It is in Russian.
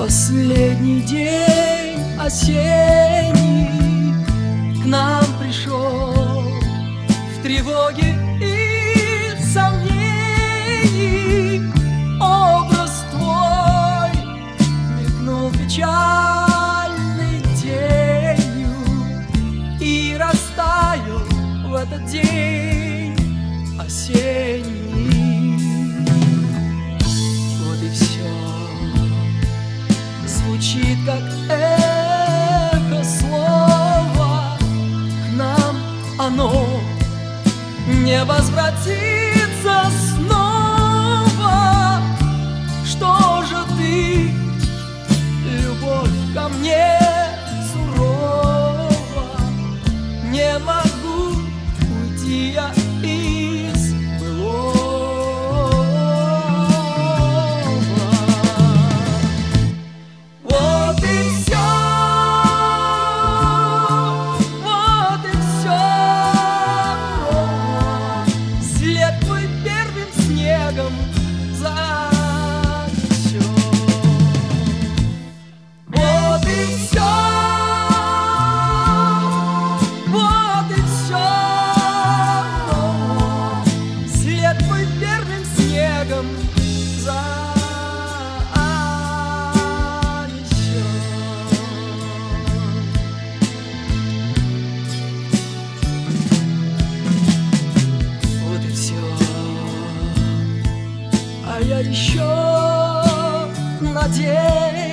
Последний день осенний к нам пришел в тревоге и сомнении. Образ твой мелькнул печальной тенью и растаял в этот день осенний. Вот и все. Звучит как эхо слова, к нам оно не возвратится снова. Что же ты, любовь ко мне сурова? Не могу уйти я из былого. Вот и все, след твой первым снегом занесет. Вот и все, след твой первым снегом а я еще надеюсь.